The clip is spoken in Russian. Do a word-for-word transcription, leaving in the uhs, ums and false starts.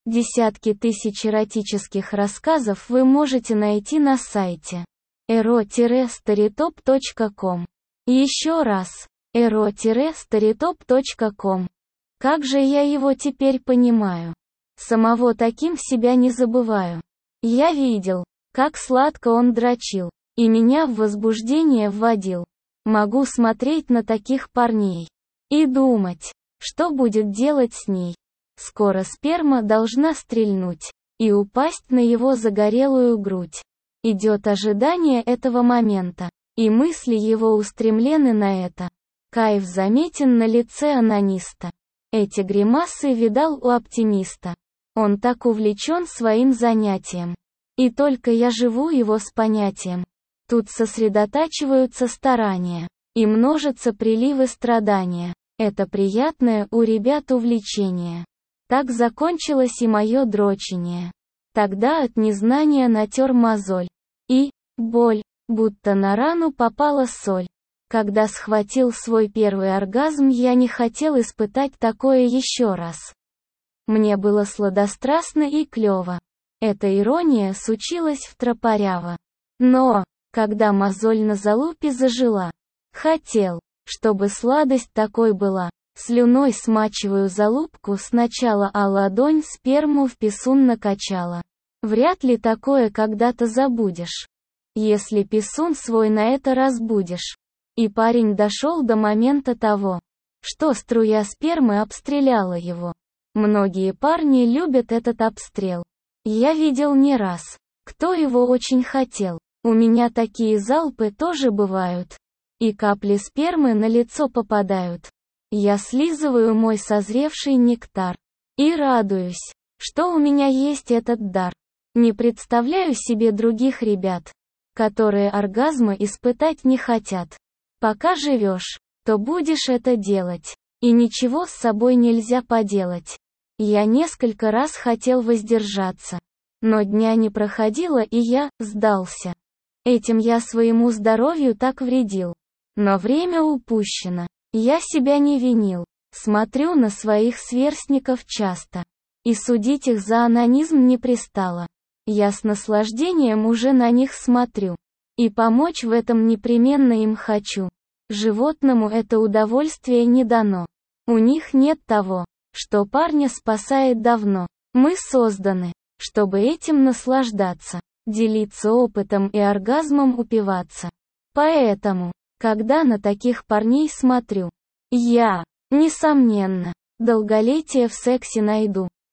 Десятки тысяч эротических рассказов вы можете найти на сайте эро старитоп точка ком. Еще раз, эро старитоп точка ком. Как же я его теперь понимаю? Самого таким себя не забываю. Я видел, как сладко он дрочил, и меня в возбуждение вводил. Могу смотреть на таких парней и думать, что будет делать с ней. Скоро сперма должна стрельнуть и упасть на его загорелую грудь. Идет ожидание этого момента, и мысли его устремлены на это. Кайф заметен на лице онаниста. Эти гримасы видал у оптимиста. Он так увлечен своим занятием. И только я живу его с понятием. Тут сосредотачиваются старания, и множатся приливы страдания. Это приятное у ребят увлечение. Так закончилось и мое дрочение. Тогда от незнания натер мозоль. И, боль, будто на рану попала соль. Когда схватил свой первый оргазм, я не хотел испытать такое еще раз. Мне было сладострастно и клево. Эта ирония сучилась в тропаряво. Но, когда мозоль на залупе зажила, хотел, чтобы сладость такой была. Слюной смачиваю залупку сначала, а ладонь сперму в писун накачала. Вряд ли такое когда-то забудешь, если писун свой на это разбудишь. И парень дошел до момента того, что струя спермы обстреляла его. Многие парни любят этот обстрел. Я видел не раз, кто его очень хотел. У меня такие залпы тоже бывают. И капли спермы на лицо попадают. Я слизываю мой созревший нектар. И радуюсь, что у меня есть этот дар. Не представляю себе других ребят, которые оргазма испытать не хотят. Пока живешь, то будешь это делать. И ничего с собой нельзя поделать. Я несколько раз хотел воздержаться. Но дня не проходило, и я сдался. Этим я своему здоровью так вредил. Но время упущено. Я себя не винил. Смотрю на своих сверстников часто. И судить их за анонизм не пристало. Я с наслаждением уже на них смотрю. И помочь в этом непременно им хочу. Животному это удовольствие не дано. У них нет того, что парня спасает давно. Мы созданы, чтобы этим наслаждаться, делиться опытом и оргазмом упиваться. Поэтому, когда на таких парней смотрю, я, несомненно, долголетие в сексе найду.